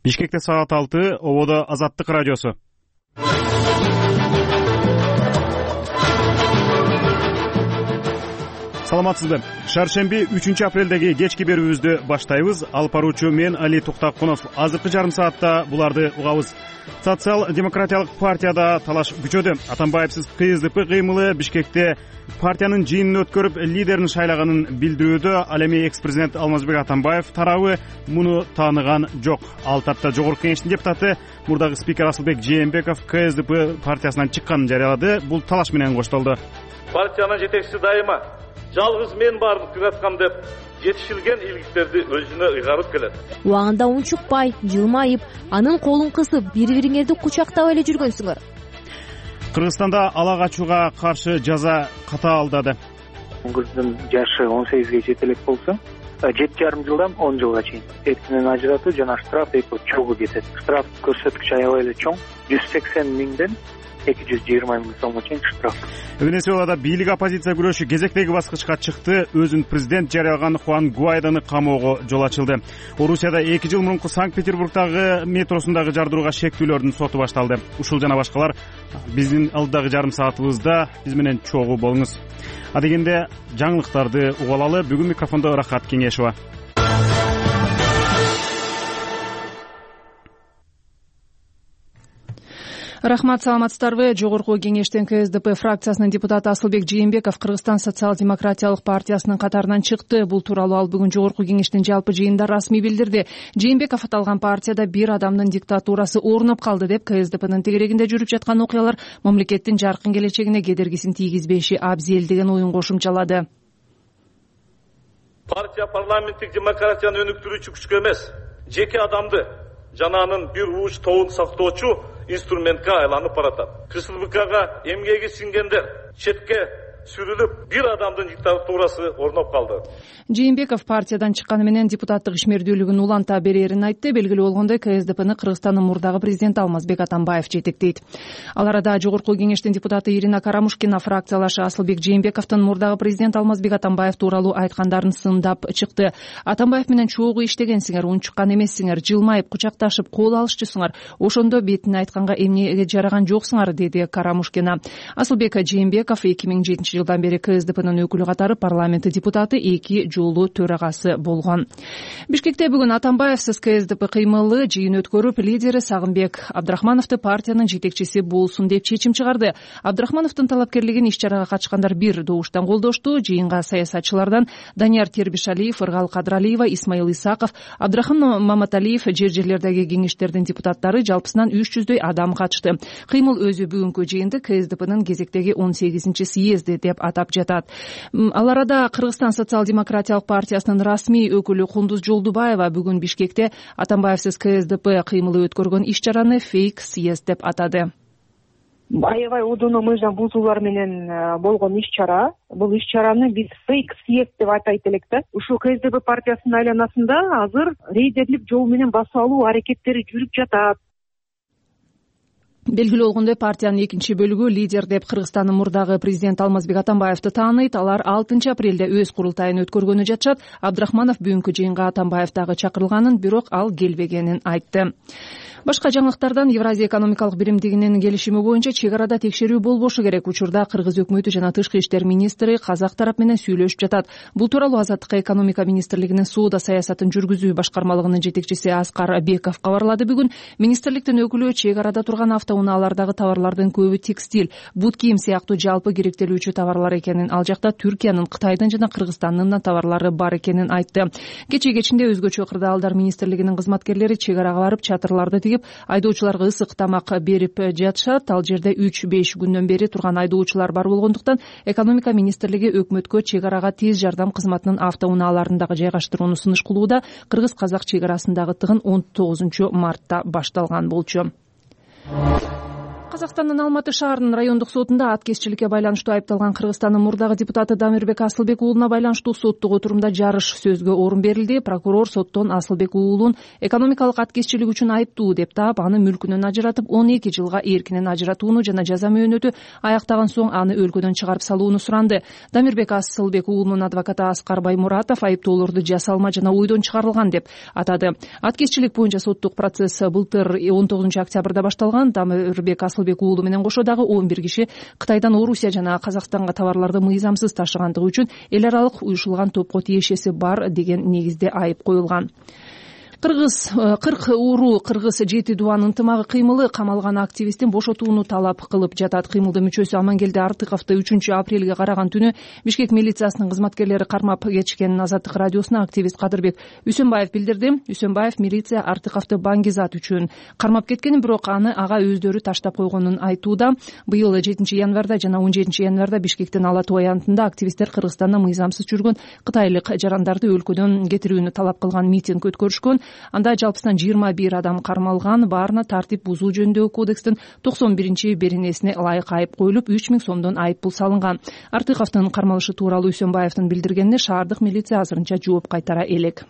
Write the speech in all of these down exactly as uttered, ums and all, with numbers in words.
Бишкекте саат алты, ободо Азаттык радиосу. Саламатсызбы? Шаршемби үчүнчү апрелдеги кечки берүүбүздү баштайбыз. Алып баруучу мен Али Туктакунов. Азыркы жарым саатта буларды угабыз. Социал-демократиялык партияда талаш күчөдө. Атамбаевсиз КСДП кыймылы Бишкекте партиянын жыйынын өткөрүп, лидерин шайлаганын билдирүүдө. Ал эми экс-президент Алмазбек Атамбаев тарабы муну тааныган жок. Ал тапта жогорку кеңештин депутаты, мурдагы спикер Асылбек Жээнбеков КСДП партиясынан чыкканын жарыялады. Бул талаш менен коштолду. Партиянын жетекчиси дайыма жалгыз мен бардык жаткам деп жетишилген илгиктерди өзүнө ыйгарып келет. Убагында унчукпай, жылмайып, анын колун кысып, бири-бириңерди кучактап эле жүргөнсүңөр. Кыргызстанда ала качууга каршы жаза катаалдады. Кыздын жашы он сегизге жете элек болсо, жети жарым жылдан он жылга чейин эркинен ажыратуу жана штраф эки чогуу кетет. Штраф көрсөткүчү аябай эле чоң, жүз сексен миңден эки жүз жыйырма миң сомго чейин штраф. Венесуэлада бийлик оппозиция күрөшү кезектеги баскычка чыкты. Өзүн президент жарыялаган Хуан Гуайдону камоого жол ачылды. Орусияда эки жыл мурунку Санкт-Петербургдагы метросундагы жардырууга шектүүлөрдүн соту башталды. Ушул жана башкалар биздин алдыдагы жарым саатыбызда биз менен чогуу болуңуз. Адегенде жаңылыктарды угалалы. Бүгүн микрофондо Рахат Кеңешова. Рахмат, саламатсыздарбы? Жогорку кеңештен КСДП фракциясынын депутаты Асылбек Жээнбеков Кыргызстан социал-демократиялык партиясынын катарынан чыкты. Бул тууралуу ал бүгүн жогорку кеңештин жалпы жыйынында расмий билдирди. Жээнбеков аталган партияда бир адамдын диктатурасы орноп калды деп, КСДПнын тегерегинде жүрүп жаткан окуялар мамлекеттин жаркын келечегине кедергисин тийгизбеши абзел деген оюн кошумчалады. Партия парламенттик демократияны өнүктүрүүчү күчкө эмес, жеке адамды жана анын бир ууч тобун сактоочу инструментке айланып баратат. КСДПга эмгеги сиңгендер четке сүрүлүп, бир адамдын диктатурасы орноп калды. Жээнбеков партиядан чыкканы менен депутаттык ишмердүүлүгүн уланта берерин айтты. Белгилүү болгондой, КСДПны Кыргызстандын мурдагы президенти Алмазбек Атамбаев жетектейт. Ал арада жогорку кеңештин депутаты Ирина Карамушкина фракциялашы Асылбек Жээнбековдун мурдагы президент Алмазбек Атамбаев тууралуу айткандарын сындап чыкты. Атамбаев менен чогуу иштегенсиңер, унчуккан эмессиңер, жылмайып, кучакташып, кол алышчысыңар. Ошондо бетине айтканга эмнеге жараган жоксуңар, деди Карамушкина. Асылбек Жээнбеков эки миң жетинчи жылдан бери КСДПнын өкүлү катары парламенти депутаты, эки жолу төрагасы болгон. Бишкекте бүгүн Атамбаевсиз КСДП кыймылы жыйын өткөрүп, лидери Сагынбек Абдрахмановду партиянын жетекчиси болсун деп чечим чыгарды. Абдрахмановдун талапкерлигин иш-чарага катышкандар бир добуштан колдошту. Жыйынга саясатчылардан Данияр Тербишалиев, Ыргал Кадралиева, Исмаил Исаков, Абдрахман Маматалиев, жер жерлердеги кеңештердин депутаттары, жалпысынан үч жүздөй адам катышты. Кыймыл өзү бүгүнкү жыйынды КСДПнын кезектеги он сегизинчи съезди деп атап жатат. Ал арада Кыргызстан социал-демократиялык партиясынын расмий өкүлү Кундуз Жолдубаева бүгүн Бишкекте Атамбаевсиз КСДП кыймылы өткөргөн иш-чараны фейк съезд деп атады. Аябай удуну мыйзам бузуулар менен болгон иш-чара. Бул иш-чараны биз фейк съезд деп айтайт элек да. Ушул КСДП партиясынын айланасында азыр рейдерлик жол менен басып алуу аракеттери жүрүп жатат. Белгилүү болгондой, партиянын экинчи бөлүгү лидер деп Кыргызстандын мурдагы президент Алмазбек Атамбаевди тааныйт. Алар алтынчы апрелде өз курултайын өткөргөнү жатышат. Абдрахманов бүгүнкү жыйынга Атамбаев дагы чакырылганын, бирок ал келбегенин айтты. Башка жаңылыктардан Евразия экономикалык биримдигинин келишими боюнча чек арада текшерүү болбошу керек. Учурда Кыргыз өкмөтү жана тышкы иштер министри казак тарап менен сүйлөшүп жатат. Бул тууралуу Азаттык экономика министрлигинин соода саясатын жүргүзүү башкармалыгынын жетекчиси Аскар Беков кабарлады бүгүн. Министрликтин өкүлү чек арада турган автоунаалардагы товарлардын көбү текстиль, бут кийим сыяктуу жалпы керектелүүчү товарлар экенин, ал жакта Түркиянын, Кытайдын жана Кыргызстандын товарлары бар экенин айтты. Кечээ кечинде өзгөчө кырдаалдар министрлигинин кызматкерлери чек арага барып чатырларды тигип, айдоочуларга ысык тамак берип жатышат. Ал жерде үч беш күндөн бери турган айдоочулар бар болгондуктан экономика министрлиги өкмөткө чек арага тез жардам кызматынын автоунааларындагы жайгаштырууну сунуш кылууда. Кыргыз-казак чек арасындагы тыгын он тогузунчу мартта башталган болчу. Казакстандын Алматы шаарынын райондук сотунда аткезчиликке байланыштуу айыпталган Кыргызстандын мурдагы депутаты Дамирбек Асылбек уулуна байланыштуу соттук отурумда жарыш сөзгө орун берилди. Прокурор соттон Асылбек уулун экономикалык аткезчилик үчүн айыптуу деп таап, аны мүлкүнөн ажыратып он эки жылга эркинен ажыратууну жана жаза мөөнөтү аяктаган соң аны өлкөдөн чыгарып салууну суранды. Дамирбек Асылбек уулунун адвокаты Аскар Баймуратов айыптоолорду жасалма жана ойдон чыгарылган деп атады. Аткезчилик боюнча соттук процесс былтыр он тогузунчу октябрда башталган. Дамирбек Асылбек уулу менен кошо дагы он бир киши Кытайдан Орусия жана Казакстанга товарларды мыйзамсыз ташыгандыгы үчүн эл аралык уюшулган топко тиешеси бар деген негизде айып коюлган. Кыргыз кырк ууру кыргыз жети дубан ынтымагы кыймылы камалган активисттин бошотууну талап кылып жатат. Кыймылдын мүчөсү Амангелди Артыковду үчүнчү апрелге караган түнү Бишкек милициясынын кызматкерлери кармап кетишкенин Азаттык радиосуна активист Кадырбек Үсөнбаев билдирди. Үсөнбаев милиция Артыковду баңгизат үчүн кармап кеткенин, бирок аны ага өздөрү таштап койгонун айтууда. Быйыл жетинчи январда жана он жетинчи январда Бишкектин Ала Тоо аянтында активисттер Кыргызстанда мыйзамсыз жүргөн кытайлык жарандарды өлкөдөн кетирүүнү талап кылган митинг өткөрүшкөн. Анда жалпысынан жыйырма бир адам кармалган. Баарына тартип бузуу жөнүндөгү кодекстин токсон биринчи беренесине ылайык айып коюлуп, үч миң сомдон айып пул салынган. Артыковдун кармалышы тууралуу Үсөнбаевдин билдиргенине шаардык милиция азырынча жооп кайтара элек.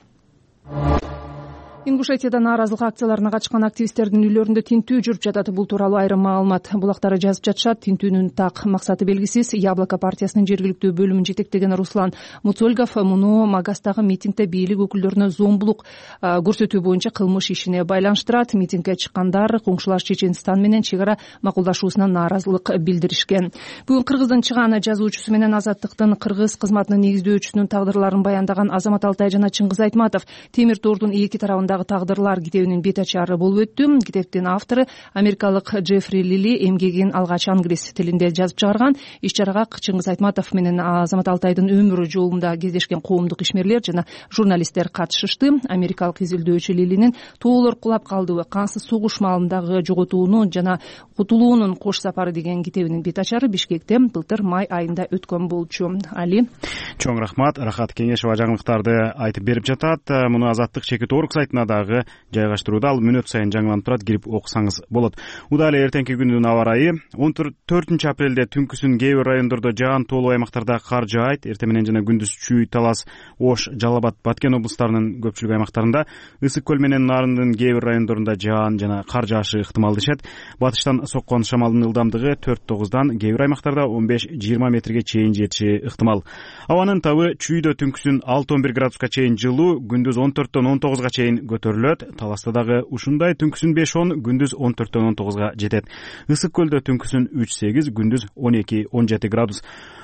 Ингушетияда нааразылык акцияларына катышкан активисттердин үйлөрүндө тинтүү жүрүп жатат. Бул тууралуу айрым маалымат булактары жазып жатышат. Тинтүүнүн так максаты белгисиз. Яблоко партиясынын жергиликтүү бөлүмүн жетектеген Руслан Муцольгов муну Магастагы митингде бийлик өкүлдөрүнө зомбулук көрсөтүү боюнча кылмыш ишине байланыштырат. Митингге чыккандар коңшулаш Чеченстан менен чек ара макулдашуусуна нааразылык билдиришкен. Бүгүн Кыргыздын чыгаана жазуучусу менен Азаттыктын кыргыз кызматынын негиздөөчүсүнүн тагдырларын баяндаган Азамат Алтай жана Чыңгыз Айтматов Темир тордун эки тарабында тагдырлар китебинин бет ачары болуп өттү. Китептин автору америкалык Джеффри Лили эмгегин алгач англис тилинде жазып чыгарган. Иш чарага Чыңгыз Айтматов менен Азамат Алтайдын өмүрү жолунда кездешкен коомдук ишмерлер жана журналисттер катышышты. Америкалык изилдөөчү Лилинин тоолор кулап калдыбы, кансыз согуш маалындагы жоготууну жана кутулуунун кош сапары деген китебинин бет ачары Бишкекте былтыр май айында өткөн болчу. Али чоң рахмат. Рахат Кеңешова жаңылыктарды айтып берип жатат. Муну Азаттык чекит орг сайтына дагы жайгаштырууда, ал мүнөт сайын жаңыланып турат, кирип окусаңыз болот. Удайлы эртеңки күндүн аба ырайы. он төртүнчү апрелде түнкүсүн кээ бир райондордо жаан тоолуу аймактарда кар жаайт. Эртең менен жана күндүз Чүй, Талас, Ош, Жалал Абад, Баткен облустарынын көпчүлүк аймактарында, Ысык көл менен Нарындын кээ бир райондорунда жаан жана кар жаашы ыктымал дешет. Батыштан соккон шамалдын ылдамдыгы төрт тогуздан, кээ бир аймактарда он беш жыйырма метрге чейин жетиши ыктымал. Абанын табы Чүйдө түнкүсүн алты он бир градуска чейин жылуу, күндүз он төрттөн он тогузга чейин көтөрүлөт. Таласта дагы ушундай, түнкүсүн беш он, күндүз он төрттөн он тогузга жетет. Ысык көлдө түнкүсүн үч сегиз, күндүз он эки он жети градус.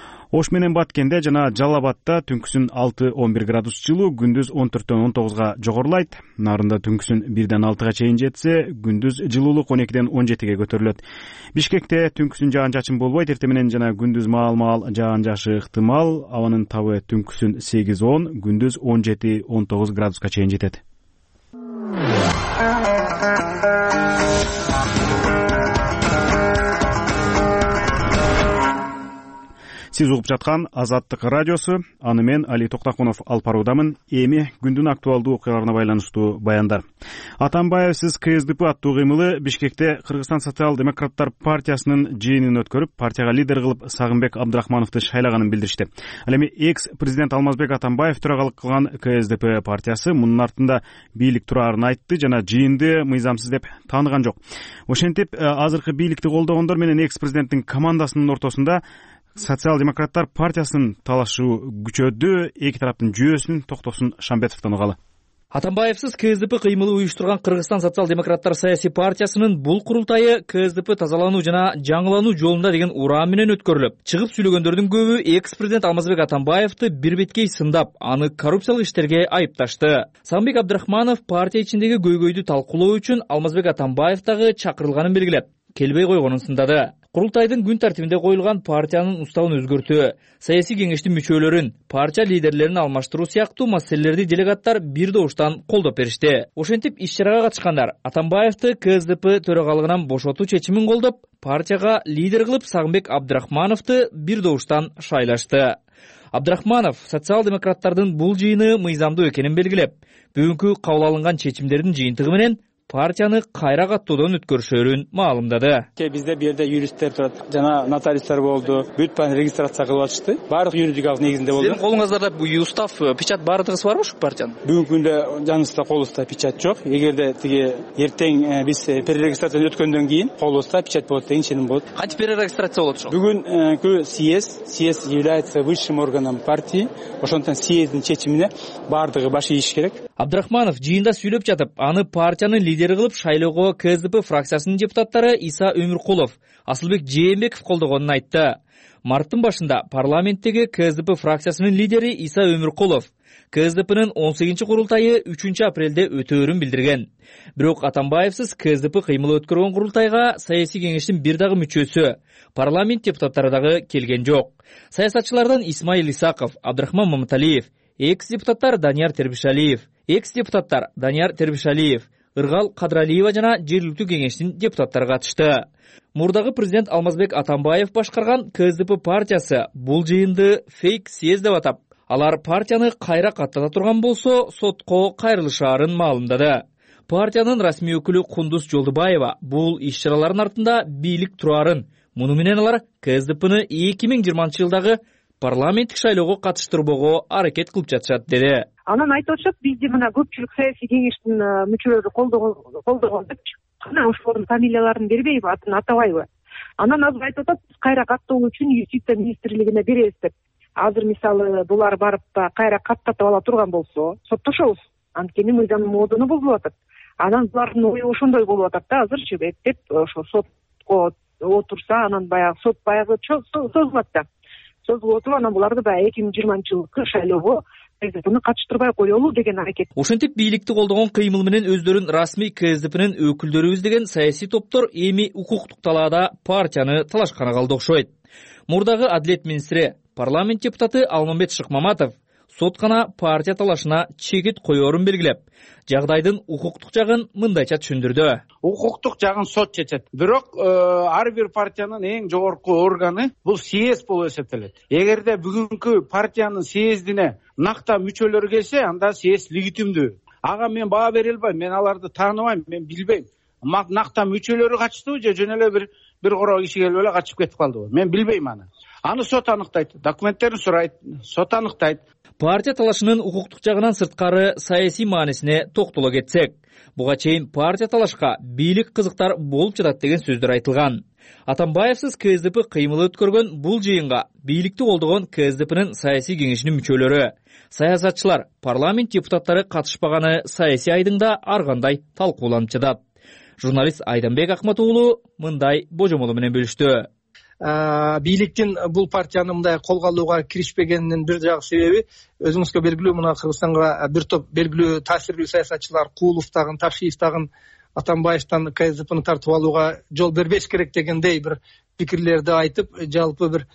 Ош менен Баткенде жана Жалал Абадта түнкүсүн алты он бир градус жылуу, күндүз он төрттөн он тогузга жогорулайт. Нарында түнкүсүн бирден алтыга чейин жетсе, күндүз жылуулук он экиден он жетиге көтөрүлөт. Бишкекте түнкүсүн жаан чачын болбойт, эртең менен жана күндүз маал-маал жаан жаашы ыктымал. Абанын табы түнкүсүн сегиз он, күндүз он жети он тогуз градуска чейин жетет. Сиз угуп жаткан Азаттык радиосу, аны мен Али Токтакунов алып баруудамын. Эми күндүн актуалдуу окуяларына байланыштуу баяндар. Атамбаевсиз КСДП аттуу кыймылы Бишкекте Кыргызстан социал-демократтар партиясынын жыйынын өткөрүп, партияга лидер кылып Сагынбек Абдрахмановду шайлаганын билдиришти. Ал эми экс-президент Алмазбек Атамбаев төрагалык кылган КСДП партиясы мунун артында бийлик турарын айтты жана жыйынды мыйзамсыз деп тааныган жок. Ошентип, азыркы бийликти колдогондор менен экс-президенттин командасынын ортосунда социал-демократтар партиясынын талашуу күчөдү. Эки тараптын жүйөсүн Токтосун Шамбетовдон угалы. Атамбаевсиз КСДП кыймылы уюштурган Кыргызстан социал-демократтар саясий партиясынын бул курултайы КСДП тазалануу жана жаңылануу жолунда деген ураан менен өткөрүлүп, чыгып сүйлөгөндөрдүн көбү экс-президент Алмазбек Атамбаевди бирбеткей сындап, аны коррупциялык иштерге айыпташты. Сагынбек Абдрахманов партия ичиндеги көйгөйдү талкуулоо үчүн Алмазбек Атамбаев дагы чакырылганын белгилеп, келбей койгонун сындады. Курултайдын күн тартибинде коюлган партиянын уставын өзгөртүү, саясий кеңештин мүчөлөрүн, партия лидерлерин алмаштыруу сыяктуу маселелерди делегаттар бир добуштан колдоп беришти. Ошентип, иш-чарага катышкандар Атамбаевди КСДП төрагалыгынан бошотуу чечимин колдоп, партияга лидер кылып Сагынбек Абдрахмановду бир добуштан шайлашты. Абдрахманов социал-демократтардын бул жыйыны мыйзамдуу экенин белгилеп, бүгүнкү кабыл алынган чечимдердин жыйынтыгы менен партияны кайра каттоодон өткөрүшөрүн маалымдады. Бизде бу жерде юристтер турат, жана нотариустар болду. Бүт баарын регистрация кылып атышты. Баардык юридикалык негизинде болду. Сиздин колуңуздарда бу устав, печать баардыгы барбы ушу партиянын? Бүгүнкү күндө жаныбызда колубузда печать жок. Эгерде тиги эртең биз перерегистрациядан өткөндөн кийин колубузда печать болот деген ченим болот. Кантип перерегистрация болот ошол? Бүгүнкү съезд, съезд является высшим органом партии. Ошондон съезддин чечимине баардыгы баш ийиш керек. Абдрахманов жыйында сүйлөп жатып, аны партиянын лидери кылып шайлоого КСДП фракциясынын депутаттары Иса Өмүркулов, Асылбек Жээнбеков колдогонун айтты. Марттын башында парламенттеги КСДП фракциясынын лидери Иса Өмүркулов КСДПнын он сегизинчи курултайы үчүнчү апрелде өтөөрүн билдирген. Бирок Атамбаевсиз КСДП кыймылы өткөргөн курултайга саясий кеңештин бир дагы мүчөсү, парламент депутаттары дагы келген жок. Саясатчылардан Исмаил Исаков, Абдрахман Маматалиев, экс-депутаттар Данияр Тербишалиев, экс-депутаттар Данияр Тербишалиев, Ыргал Кадралиева жана жергиликтүү кеңештин депутаттары катышты. Мурдагы президент Алмазбек Атамбаев башкарган КСДП партиясы бул жыйынды фейк съезд деп атап, алар партияны кайра каттата турган болсо сотко кайрылышаарын маалымдады. Партиянын расмий өкүлү Кундуз Жолдубаева бул иш-чаралардын артында бийлик турарын, муну менен алар КСДПны эки миң жыйырманчы жылдагы парламенттик шайлоого катыштырбоого аракет кылып жатышат деди. Анан айтып атышат, бизде мына көпчүлүк саясий кеңештин мүчөлөрү колдогон деп, кана ошолордун фамилияларын бербейби, атын атабайбы? Анан азыр айтып атат, биз кайра каттоо үчүн юстиция министрлигине беребиз деп. Азыр мисалы булар барып та кайра каттатып ала турган болсо, соттошобуз. Анткени мыйзам модуну бузулуп атат. Анан булардын ою ошондой болуп атат да, азырчы эптеп ошо сотко отурса, анан баягы сот баягы созулуп атты. Созулуп отуруп, анан буларды баягы эки миң жыйырманчы жылкы шайлоого КСДПны катыштырбай коелу деген аракет. Ошентип бийликти колдогон кыймыл менен өздөрүн расмий КСДПнын өкүлдөрүбүз деген саясий топтор эми укуктук талаада партияны талашканы калды окшойт. Мурдагы Адилет министри, парламент депутаты Алмамбет Шыкмаматов соткана партия талашына чекит коерун белгилеп, жагдайдын укуктук жагын мындайча түшүндүрдү. Укуктук жагын сот чечет. Бирок ар бир партиянын эң жогорку органы бул съезд болуп эсептелет. Эгерде бүгүнкү партиянын съездине накта мүчөлөр келсе, анда съезд легитимдүү. Ага мен баа бере албайм, мен аларды тааныбайм, мен билбейм. Накта мүчөлөрү качтыбы же жөн эле бир бир кора киши келип эле качып кетип калдыбы? Мен билбейм аны. Аны сот аныктайт, документтерин сурайт, сот аныктайт. Партия талашынын укуктук жагынан сырткары саясий маанисине токтоло кетсек, буга чейин партия талашка бийлик кызыктар болуп жатат деген сөздөр айтылган. Атамбаевсиз КСДП кыймылы өткөргөн бул жыйынга бийликти колдогон КСДПнын саясий кеңешинин мүчөлөрү, саясатчылар, парламент депутаттары катышпаганы саясий айдыңда ар кандай талкууланып жатат. Журналист Айданбек Акматуулу мындай божомолу менен бөлүштү. Бийликтин бул партияны мындай колго алууга киришпегенинин бир жагы себеби өзүңүзгө белгилүү, мына Кыргызстанга бир топ белгилүү таасирлүү саясатчылар Куулов тагын, Тапшиев тагын Атамбаевтан КСДПны тартып алууга жол бербеш керек дегендей бир пикирлерди айтып, жалпы бир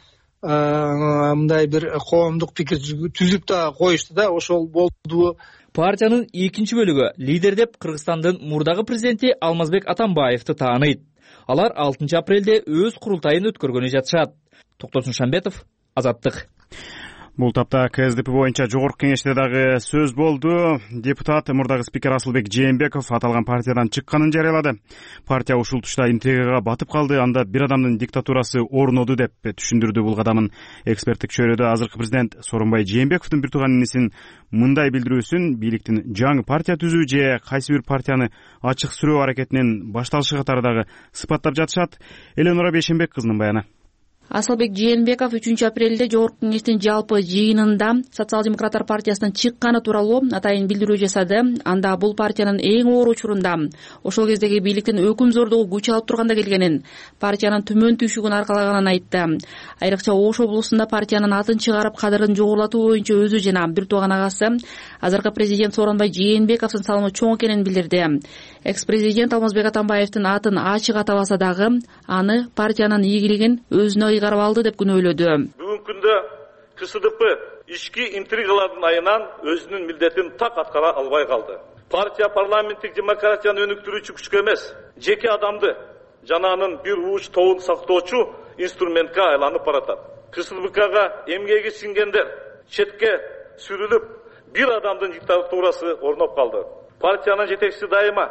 мындай бир коомдук пикир түзүп да коюшту да, ошол болду. Партиянын экинчи бөлүгү лидер деп Кыргызстандын мурдагы президенти Алмазбек Атамбаевди тааныйт. Алар алтынчы апрелде өз курултайын өткөргөнү жатышат. Токтосун Шамбетов, Азаттык. Бул тапта КСДП боюнча жогорку кеңеште дагы сөз болду. Депутат мурдагы спикер Асылбек Жээнбеков аталган партиядан чыкканын жарыялады. Партия ушул тушта интригага батып калды, анда бир адамдын диктатурасы орноду деп түшүндүрдү бул кадамын. Эксперттик чөйрөдө азыркы президент Сооронбай Жээнбековдун бир тууган инисин мындай билдирүүсүн бийликтин жаңы партия түзүү же кайсы бир партияны ачык сүрөө аракетинен башталышы катары дагы сыпаттап жатышат. Эленора Бейшенбек кызынын баяны. Асылбек Жээнбеков үчүнчү апрелде жогорку кеңештин жалпы жыйынында Социал-демократтар партиясынан чыкканы тууралуу атайын билдирүү жасады. Анда бул партиянын эң оор учурунда ошол кездеги бийликтин өкүм зордугу күч алып турганда келгенин, партиянын төмөн түшүгүн аркалаганын айтты. Айрыкча Ош облусунда партиянын атын чыгарып кадырын жогорулатуу боюнча өзү жана бир тууган агасы азыркы президент Сооронбай Жээнбековдун салымы чоң экенин билдирди. Экс-президент Алмазбек Атамбаевдин атын ачык атабаса дагы аны партиянын ийгилигин өзүнө ыйгарып алды деп күнөөлөдү. Бүгүнкү күндө КСДП ички интригалардын айынан өзүнүн милдетин так аткара албай калды. Партия парламенттик демократияны өнүктүрүүчү күчкө эмес, жеке адамды жана анын бир ууч тобун сактоочу инструментке айланып баратат. КСДПга эмгеги сиңгендер четке сүрүлүп, бир адамдын диктатурасы орноп калды. Партиянын жетекчиси дайыма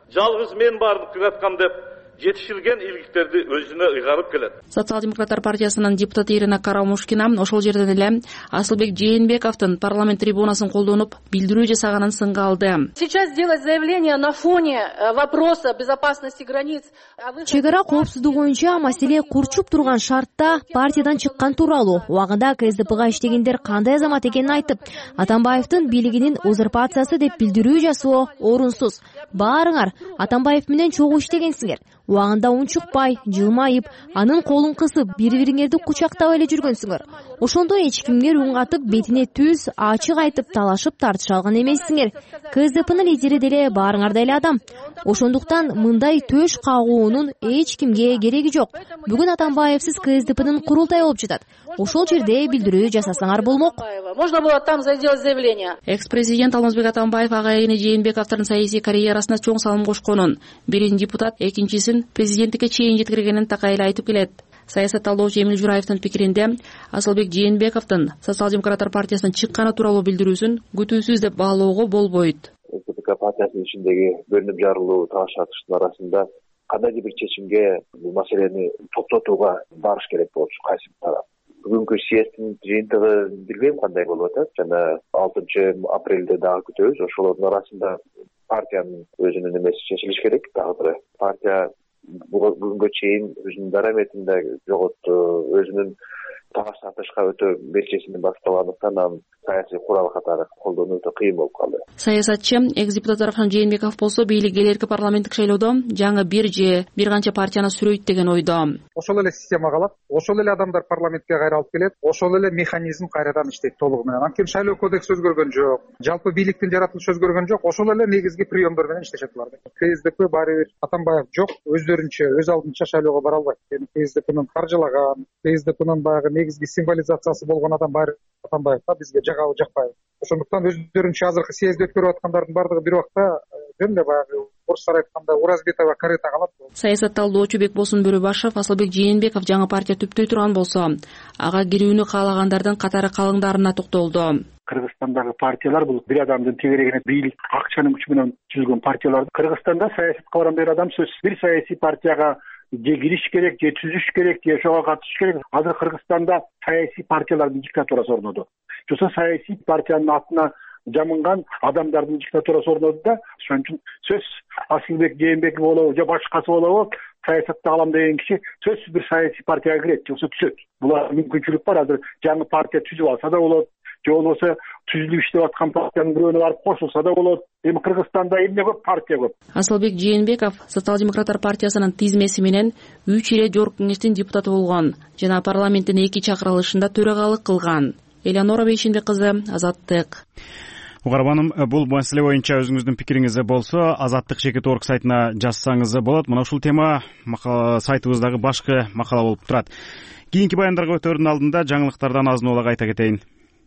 жалгыз мен бардык ыраткам деп жетишилген ийгиликтерди өзүнө ыйгарып келет. Социал демократтар партиясынын депутаты Ирина Карамушкина ошол жерден эле Асылбек Жээнбековдун парламент трибунасын колдонуп билдирүү жасаганын сынга алды. Сейчас сделать заявление на фоне вопроса безопасности границ. Чек ара коопсуздугу боюнча маселе курчуп турган шартта партиядан чыккан тууралуу убагында КСДПга иштегендер кандай азамат экенин айтып, Атамбаевдин бийлигинин узурпациясы деп билдирүү жасоо орунсуз. Баарыңар Атамбаев менен чогуу иштегенсиңер. Убагында унчукпай, жылмайып, анын колун кысып, бири-бириңерди кучактап эле жүргөнсүңөр. Ошондо эч кимге үн катып, бетине түз, ачык айтып, талашып тартыша алган эмессиңер. КСДПнын лидери деле баарыңар да эле адам. Ошондуктан мындай төш кагуунун эч кимге кереги жок. Бүгүн Атамбаевсиз КСДПнын курултайы болуп жатат. Ошол жерде билдирүү жасасаңар болмок. Можно было там сделать заявление. Экс-президент Алмазбек Атамбаев агайыны Жээнбековдун саясий карьерасына чоң салым кошконун, биринчи депутат, экинчисин президенттикке чейин жеткиргенин такай эле айтып келет. Саясат талдоочу Эмил Жураевдин пикиринде, Асылбек Жээнбековдун Социал демократтар партиясынан чыкканы тууралуу билдирүүсүн күтүүсүз деп баалоого болбойт. СДПК партиясынын ичиндеги бөлүнүп жарылуу талаш-тартыштын арасында кандайдыр бир чечимге бул маселени токтотууга барыш керек болчу кайсы тарап. Бүгүнкү съезддин жыйынтыгы билбейм кандай болуп атат. Жана алтынчы апрелде дагы күтөбүз. Ошолордун арасында партиянын өзүнүн эмеси чечилиш керек. Дагы бир партия бүгүнгө чейин өзүнүн дараметин да жоготту, өзүнүн талаш тартышка өтө белчесинен башталгандыктан анын саясий курал катары колдонуу өтө кыйын болуп калды. Саясатчы экс-депутат Арапхан Жээнбеков болсо бийлик элерки парламенттик шайлоодо жаңы бир же бир канча партияны сүрөйт деген ойдо. Ошол эле система калат, ошол эле адамдар парламентке кайра алып келет, ошол эле механизм кайрадан иштейт толугу менен. Анткени шайлоо кодекси өзгөргөн жок, жалпы бийликтин жаратылышы өзгөргөн жок, ошол эле негизги приемдор менен иштешет булар. КСДП баары бир Атамбаев жок, өздөрүнчө өз алдынча шайлоого бара албайт. КСДПнын каржылаган, КСДПнын баягы негизги символизациясы болгон адам баары Атамбаев да бизге жагабы жакпайбы. Ошондуктан өздөрүнчө азыркы съезд өткөрүп аткандардын бардыгы бир убакта жөн эле баягы орустар айтканда уразбитова карета калат. Саясат талдоочу Бекболсун Бөрөбашев Асылбек Жээнбеков жаңы партия түптөй турган болсо, ага кирүүнү каалагандардын катары калыңдарына токтолду. Кыргызстандагы партиялар бул бир адамдын тегерегине бийлик, акчанын күчү менен түзүлгөн партиялар. Кыргызстанда саясатка барган бир адам сөзсүз бир саясий партияга же кириш керек, же түзүш керек, же ошого катышыш керек. Азыр Кыргызстанда саясий партиялардын диктатурасы орноду. Жоксо саясий партиянын атына жамынган адамдардын диктатурасы орноду да, ошон үчүн сөз Асылбек Жээнбеков болобу же башкасы болобу саясатта калам деген киши сөзсүз бир саясий партияга кирет, жоксо түзөт. Була мүмкүнчүлүк бар. Азыр жаңы партия түзүп алса да болот, же болбосо түзүлүп иштеп аткан партиянын бирөөнө барып кошулса да болот. Эми Кыргызстанда эмне көп, партия көп. Асылбек Жээнбеков Социал демократтар партиясынын тизмеси менен үч ирет жогорку кеңештин депутаты болгон жана парламенттин эки чакырылышында төрагалык кылган. Элеонора Бейшинбек кызы, Азаттык. Угарманым, бул маселе боюнча өзүңүздүн пикириңиз болсо, Азаттык чекит орг сайтына жазсаңыз болот. Мына ушул тема сайтыбыздагы башкы макала болуп турат. Кийинки баяндарга өтөрдүн алдында жаңылыктардан азын-аулак айта кетейин.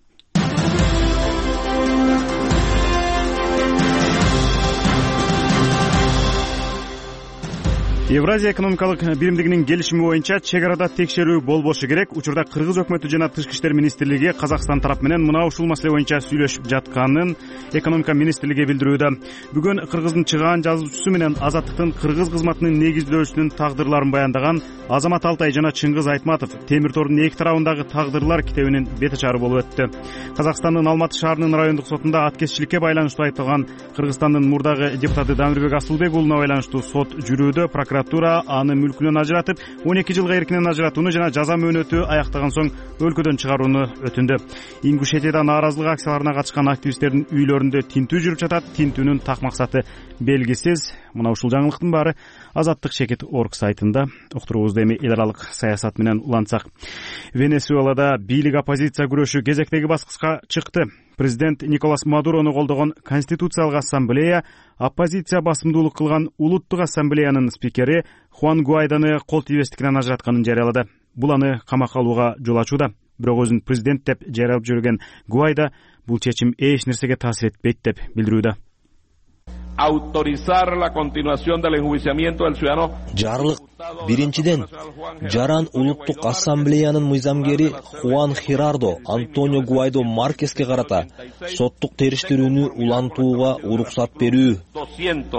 Евразия экономикалык биримдигинин келишими боюнча чек арада текшерүү болбошу керек. Учурда Кыргыз өкмөтү жана Тышкы иштер министрлиги Казакстан тарап менен мына ушул маселе боюнча сүйлөшүп жатканын экономика министрлиги билдирүүдө. Бүгүн Кыргыздын чыгаан жазуучусу менен Азаттыктын Кыргыз кызматынын негиздөөчүсүнүн тагдырларын баяндаган Азамат Алтай жана Чыңгыз Айтматов темир тордун эки тарабындагы тагдырлар китебинин бет ачары болуп өттү. Казакстандын Алматы шаарынын райондук сотунда аткезчиликке байланыштуу айыпталган Кыргызстандын мурдагы депутаты Дамирбек Асылбек уулуна байланыштуу сот жүрүүдө прокуратура аны мүлкүнөн ажыратып, он эки жылга эркинен ажыратууну жана жаза мөөнөтү аяктаган соң өлкөдөн чыгарууну өтүндү. Ингушетияда нааразылык акцияларына катышкан активисттердин үйлөрүндө тинтүү жүрүп жатат. Тинтүүнүн так максаты белгисиз. Мына ушул жаңылыктын баары Азаттык чекит орг сайтында. Уктуруубузду эми эл аралык саясат менен улантсак. Венесуэлада бийлик оппозиция күрөшү кезектеги баскычка чыкты. Президент Николас Мадурону колдогон Конституциялык ассамблея оппозиция басымдуулук кылган улуттук ассамблеянын спикери Хуан Гуайдону кол тийбестикинен ажыратканын жарыялады. Бул аны камакка алууга жол ачууда. Бирок өзүн президент деп жарыялап жүргөн Гуайдо бул чечим эч нерсеге таасир этпейт деп билдирүүдө. Autorizar la continuación del enjuiciamiento del ciudadano. Жарлык биринчиден жаран улуттук ассамблеянын мыйзамгери Хуан Хирардо Антонио Гуайдо Маркеске карата соттук териштирүүнү улантууга уруксат берүү.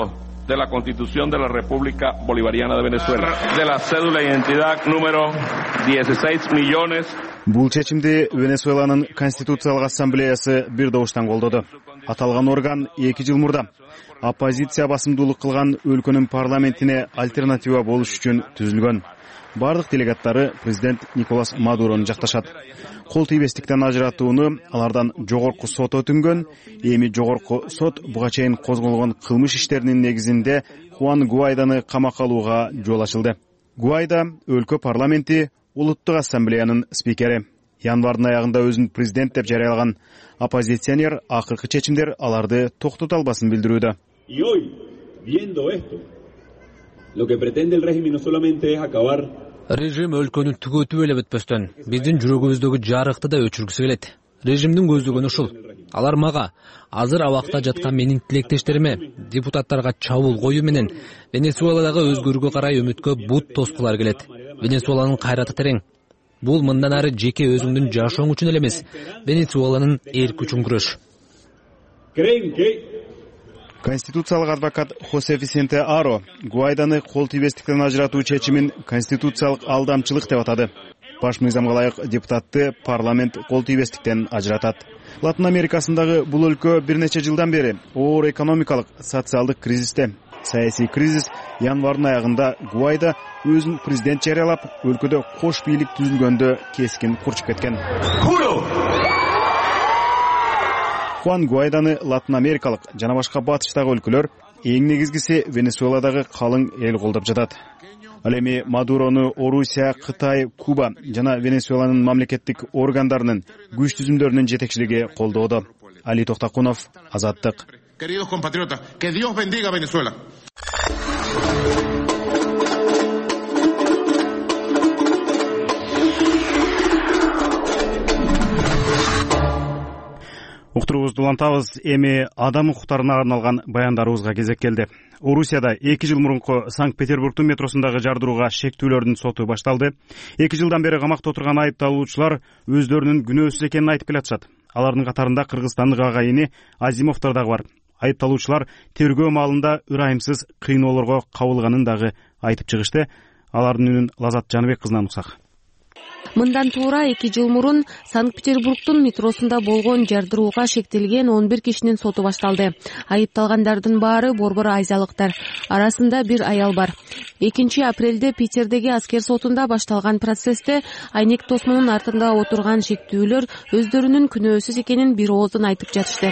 de la Constitución de la República Bolivariana de Venezuela, de la cédula de identidad número dieciséis millones. Бул чечимди Венесуэланын Конституциялык ассамблеясы бир добуштан колдоду. Аталган орган эки жыл мурда оппозиция басымдуулук кылган өлкөнүн парламентине альтернатива болуш үчүн түзүлгөн. Бардык делегаттары президент Николас Мадурону жакташат. Кол тийбестиктен ажыратууну алардан жогорку сот өтүнгөн. Эми жогорку сот буга чейин козголгон кылмыш иштеринин негизинде Хуан Гуайдону камакка алууга жол ачылды. Гуайдо өлкө парламенти Улуттук ассамблеянын спикери. Январдын аягында өзүн президент деп жарыялаган оппозиционер акыркы чечимдер аларды токтото албасын билдирүүдө. Y hoy, viendo esto, lo que pretende el régimen no solamente es acabar. Режим өлкөнү түгөтүп эле бүтпөстөн биздин жүрөгүбүздөгү жарыкты да өчүргүсү келет. Режимдин көздөгөнү ушул. Алар мага азыр абакта жаткан менин тилектештериме, депутаттарга чабуул коюу менен Венесуэладагы өзгөрүүгө карай үмүткө бут тоскулар келет. Венесуэланын кайраты терең. Бул мындан ары жеке өзүңдүн жашооң үчүн эле эмес, Венесуэланын эрки үчүн күрөш. Конституциялык адвокат Хосе Висенте Аро Гуайдону кол тийбестиктен ажыратуу чечимин конституциялык алдамчылык деп атады. Баш мыйзамга ылайык депутатты парламент кол тийбестиктен ажыратат. Латын Америкасындагы бул өлкө бир нече жылдан бери оор экономикалык, социалдык кризисте. Саясий кризис январдын аягында Гуайдо өзүн президент жарыялап, өлкөдө кош бийлик түзүлгөндө кескин курчуп кеткен. Хуан Гуайдону Латын Америкалык жана башка батыштагы өлкөлөр, эң негизгиси Венесуэладагы калың эл колдоп жатат. Ал эми Мадурону Орусия, Кытай, Куба жана Венесуэланын мамлекеттик органдарынын күч түзүмдөрүнүн жетекчилиги колдоодо. Али Токтакунов, Азаттык. Queridos compatriotas, que Dios bendiga Venezuela. Уктуруубузду улантабыз. Эми адам укуктарына арналган баяндарыбызга кезек келди. Орусияда эки жыл мурунку Санкт-Петербургдун метросундагы жардырууга шектүүлөрдүн соту башталды. эки жылдан бери камакта отурган айыпталуучулар өздөрүнүн күнөөсүз экенин айтып келатышат. Алардын катарында Кыргызстандын агайыны Азимовдор дагы бар. Айыпталуучулар тергөө маалында ырайымсыз кыйноолорго кабылганын дагы айтып чыгышты. Алардын үнүн Лазат Жаныбек кызынан уксак. Мындан туура эки жыл мурун Санкт-Петербургдун метросунда болгон жардырууга шектелген он бир кишинин соту башталды. Айыпталгандардын баары борбор айзалыктар. Арасында бир аял бар. экинчи апрелде Питердеги аскер сотунда башталган процессте айнек тосмунун артында отурган шектүүлөр өздөрүнүн күнөөсүз экенин бир ооздон айтып жатышты.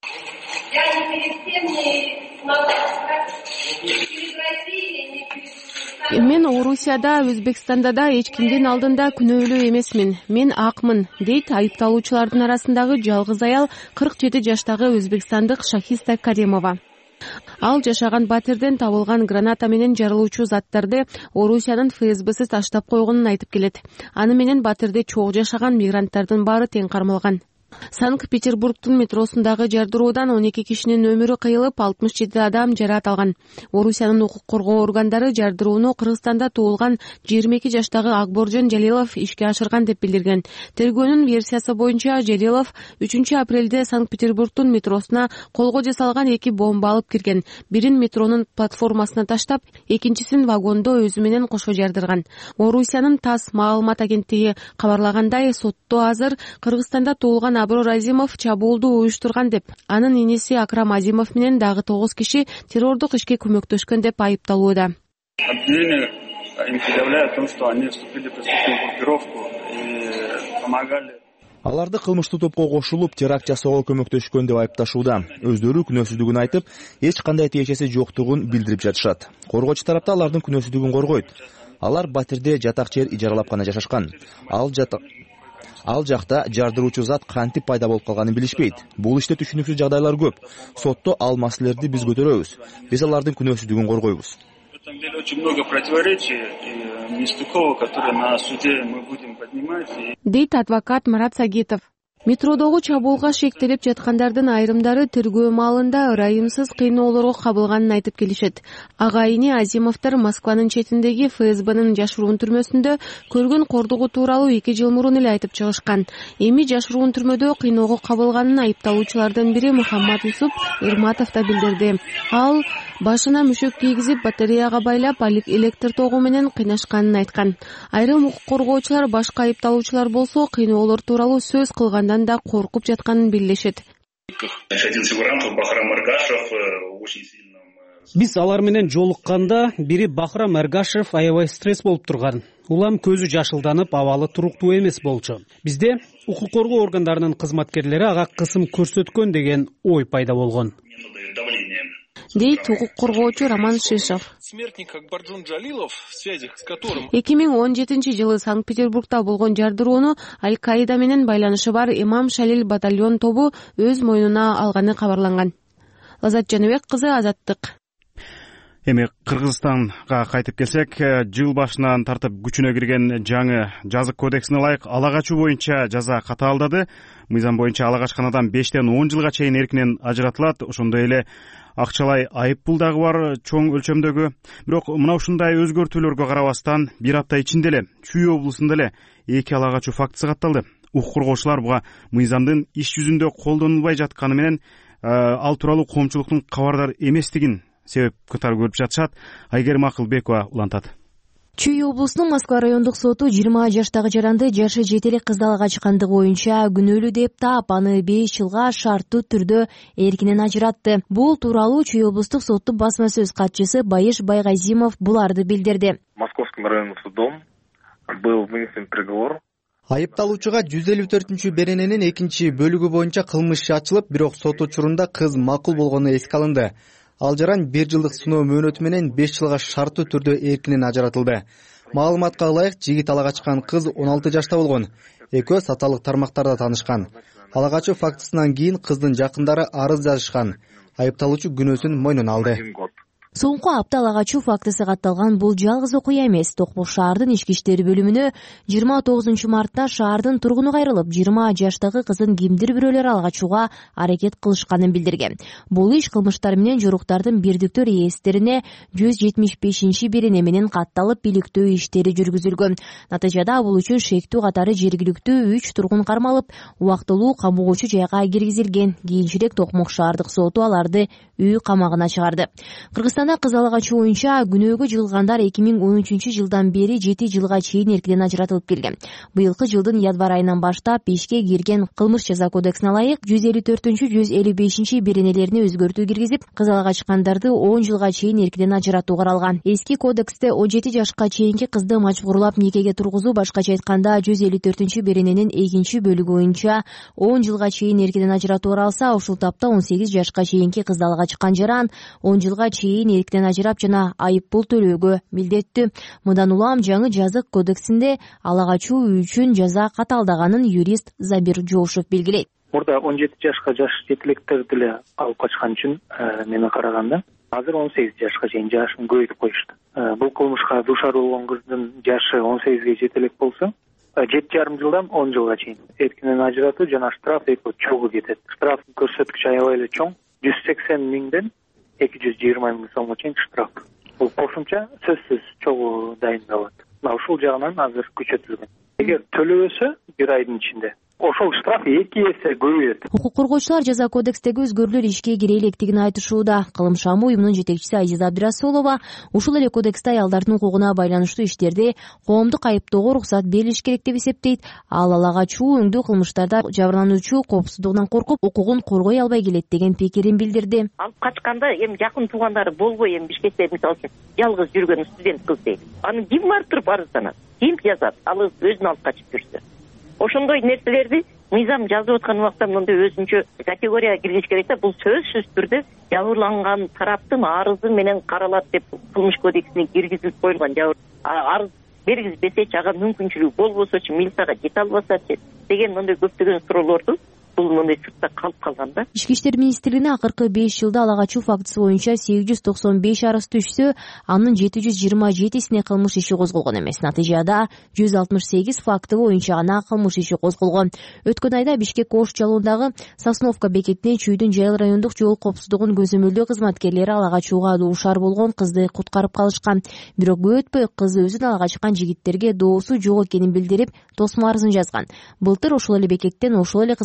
Мен Орусияда, Өзбекстанда да эч кимдин алдында күнөөлүү эмесмин. Мен акмын, дейт айыпталуучулардын арасындагы жалгыз аял кырк жети жаштагы өзбекстандык Шахиста Каремова. Ал жашаган батирден табылган граната менен жарылуучу заттарды Орусиянын ФСБсы таштап койгонун айтып келет. Аны менен батирде чогуу жашаган мигранттардын баары тең кармалган. Санкт-Петербургдун метросундагы жардыруудан он эки кишинин өмүрү кыйылып, алтымыш жети адам жараат алган. Орусиянын укук коргоо органдары жардырууну Кыргызстанда туулган жыйырма эки жаштагы Акборжон Жалилов ишке ашырган деп билдирген. Тергөөнүн версиясы боюнча Жалилов үчүнчү апрелде Санкт-Петербургдун метросуна колго жасалган эки бомба алып кирген. Бирин метронун платформасына таштап, экинчисин вагондо өзү менен кошо жардырган. Орусиянын ТАСС маалымат агенттиги кабарлагандай, сотто азыр Кыргызстанда туулган Аброр Азимов чабуулду уюштурган деп, анын инеси Акрам Азимов менен дагы тогуз киши террордук ишке көмөктөшкөн деп айыпталууда. Обвинение им предъявляют в том, что они вступили в преступную группировку и помогали. Аларды кылмыштуу топко кошулуп, теракт жасоого көмөктөшкөн деп айыпташууда. Өздөрү күнөөсүздүгүн айтып, эч кандай тиешеси жоктугун билдирип жатышат. Коргоочу тарапта алардын күнөөсүздүгүн коргойт. Алар батирде жатак жер ижаралап гана жашашкан. Ал жатак Ал жакта жардыруучу зат кантип пайда болуп калганын билишпейт. Бул иште түшүнүксүз жагдайлар көп. Сотто ал маселелерди биз көтөрөбүз. Биз алардын күнөөсүздүгүн коргойбуз. В этом деле очень много противоречий и нестыковок, которые на суде мы будем поднимать. Дейт адвокат Марат Сагитов. Метродогу чабуулга шектелип жаткандардын айрымдары тергөө маалында ырайымсыз кыйноолорго кабылганын айтып келишет. Агайыны Азимовдор Москванын четиндеги ФСБнын жашыруун түрмөсүндө көргөн кордугу тууралуу эки жыл мурун эле айтып чыгышкан. Эми жашыруун түрмөдө кыйноого кабылганын айыпталуучулардын бири Мухаммад Юсуп Ирматов да билдирди. Ал башына мүшөк кийгизип батареяга байлап электр тогу менен кыйнашканын айткан. Айрым укук коргоочулар башка айыпталуучулар болсо кыйноолор тууралуу сөз кылгандан да коркуп жатканын белгилешет. Биз алар менен жолукканда бири Бахрам Эргашев аябай стресс болуп турган. Улам көзү жашылданып, абалы туруктуу эмес болчу. Бизде укук коргоо органдарынын кызматкерлери ага кысым көрсөткөн деген ой пайда болгон. Дейт укук коргоочу Роман Шишов. эки миң он жетинчи жылы Санкт-Петербургда болгон жардырууну Аль-Каида менен байланышы бар Имам Шалил батальон тобу өз мойнуна алганы кабарланган. Лазат Жаныбек кызы, Азаттык. Эми Кыргызстанга кайтып келсек, жыл башынан тартып күчүнө кирген жаңы жазык кодексине ылайык ала качуу боюнча жаза катаалдады. Мыйзам боюнча ала качкан адам бештен он жылга чейин эркинен ажыратылат. Ошондой эле акчалай айып пул дагы бар, чоң өлчөмдөгү. Бирок мына ушундай өзгөртүүлөргө карабастан бир апта ичинде эле Чүй облусунда эле эки ала качуу фактысы катталды. Укук коргоочулар буга мыйзамдын иш жүзүндө колдонулбай жатканы менен ал тууралуу коомчулуктун кабардар эместигин себеп катары көрүп жатышат. Айгерим Акылбекова улантат. Чүй облусунун Москва райондук соту жыйырма жаштагы жаранды жашы жете эле кызды ала качкандыгы боюнча күнөөлүү деп таап, аны беш жылга шарттуу түрдө эркинен ажыратты. Бул тууралуу Чүй облустук соттун басма сөз катчысы Байыш Байгазимов буларды билдирди. Московским районным судом был вынесен приговор. Айыпталуучуга жүз элүү төртүнчү берененин экинчи бөлүгү боюнча кылмыш иши ачылып, бирок сот учурунда кыз макул болгону эске алынды. Ал жаран бир жылдык сыноо мөөнөтү менен беш жылга шарттуу түрдө эркинен ажыратылды. Маалыматка ылайык, жигит ала качкан кыз он алты жашта болгон. Экөө саталык тармактарда таанышкан. Ала качуу фактысынан кийин кыздын жакындары арыз жазышкан. Айыпталуучу күнөөсүн мойнуна алды. Соңку апта ала качуу фактысы катталган бул жалгыз окуя эмес. Токмок шаардын ички иштери бөлүмүнө жыйырма тогузунчу мартта шаардын тургуну кайрылып, жыйырма жаштагы кызын кимдир бирөөлөр ала качууга аракет кылышканын билдирген. Бул иш кылмыштар менен жоруктардын бирдиктүү реестрине жүз жетимиш бешинчи берене менен катталып, бийликтөө иштери жүргүзүлгөн. Натыйжада бул үчүн шектүү катары жергиликтүү үч тургун кармалып, убактылуу камоочу жайга киргизилген. Кийинчерээк Токмок шаардык соту аларды үй камагына чыгарды. Кыргызстанда кыз ала качуу боюнча күнөөгө жыгылгандар эки миң он үчүнчү жылдан бери жети жылга чейин эркинен ажыратылып келген. Быйылкы жылдын январь айынан баштап ишке кирген кылмыш жаза кодексине ылайык жүз элүү төртүнчү жүз элүү бешинчи беренелерине өзгөртүү киргизип, кыз ала качкандарды он жылга чейин эркинен ажыратуу каралган. Эски кодексте он жети жашка чейинки кызды мажбурлап никеге тургузуу, башкача айтканда жүз элүү төртүнчү берененин экинчи бөлүгү боюнча он жылга чейин эркинен ажыратуу каралса, ушул тапта он сегиз жашка чейинки кызды ала качкан жаран он жылга чейин эркинен ажырап жана айып пул төлөөгө милдеттүү. Мындан улам жаңы жазык кодексинде ала качуу үчүн жаза катаалдаганын юрист Забир Жоушев белгилейт. Мурда он жети жашка жаш жетилектерди эле алып качкан үчүн мени караганда азыр он сегиз жашка чейин жашын көбөйтүп коюшту. Бул кылмышка дуушар болгон кыздын жашы он сегизге жете элек болсо, жети жарым жылдан он жылга чейин эркинен ажыратуу жана штраф экөө чогуу кетет. Штраф көрсөткүчү аябай эле чоң, жүз сексен миңден эки жүз жыйырма миң сомго чейин штраф. Бул кошумча сөзсүз чогуу дайындалат. Мына ушул жагынан азыр күчөтүлгөн. Эгер төлөбөсө бир айдын ичинде ошол штраф эки эсе көбөйөт. Укук коргоочулар жаза кодекстеги өзгөрүүлөр ишке кире электигин айтышууда. Кылымшамы уюмунун жетекчиси Азиза Абдырасулова ушул эле кодексте аялдардын укугуна байланыштуу иштерди коомдук айыптоого уруксат берилиш керек деп эсептейт. Ал ала качуу өңдүү кылмыштарда жабырлануучу коопсуздугунан коркуп, укугун коргой албай келет деген пикирин билдирди. Алып качканда эми жакын туугандары болбой, эми Бишкекте мисалы үчүн жалгыз жүргөн студент кыз дейт. Аны ким барып туруп арызданат? Ким жазат? Ал өзүн алып качып жүрсө. Ошондой нерселерди мыйзам жазып аткан убакта мындай өзүнчө категорияга киргизиш керек да. Бул сөзсүз түрдө жабырланган тараптын арызы менен каралат деп кылмыш кодексине киргизилип коюлган. Арыз бергизбесечи, ага мүмкүнчүлүгү болбосочу, милицияга жете албасачы деген мындай көптөгөн суроолорду бул мындай сыртта калып калган да. Ички иштер министрлигине акыркы беш жылда ала качуу фактысы боюнча сегиз жүз токсон беш арыз түшсө, анын жети жүз жыйырма жетисине кылмыш иши козголгон эмес. Натыйжада жүз алтымыш сегиз факты боюнча гана кылмыш иши козголгон. Өткөн айда Бишкек Ош жалундагы Сосновка бекетине Чүйдүн Жайыл райондук жол коопсуздугун көзөмөлдөө кызматкерлери ала качууга дуушар болгон кызды куткарып калышкан. Бирок көп өтпөй кыз өзүн ала качкан жигиттерге доосу жок экенин билдирип, тосмо арызын жазган. Былтыр ошол эле бекеттен ошол эле кызматкерлер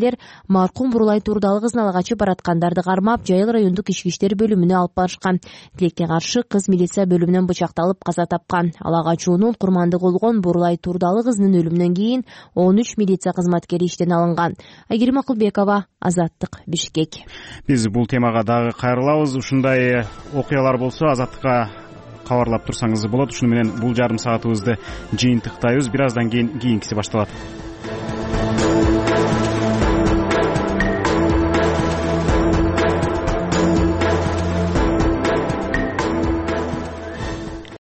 кызматкерлер маркум Бурулай Турдалы кызын ала качып бараткандарды кармап, Жайыл райондук ички иштер бөлүмүнө алып барышкан. Тилекке каршы кыз милиция бөлүмүнөн бычакталып каза тапкан. Ала качуунун курмандыгы болгон Бурулай Турдалы кызынын өлүмүнөн кийин он үч милиция кызматкери иштен алынган. Айгерим Акылбекова, Азаттык, Бишкек. Биз бул темага дагы кайрылабыз. Ушундай окуялар болсо Азаттыкка кабарлап турсаңыз болот. Ушуну менен бул жарым саатыбызды жыйынтыктайбыз. Бир аздан кийин кийинкиси башталат.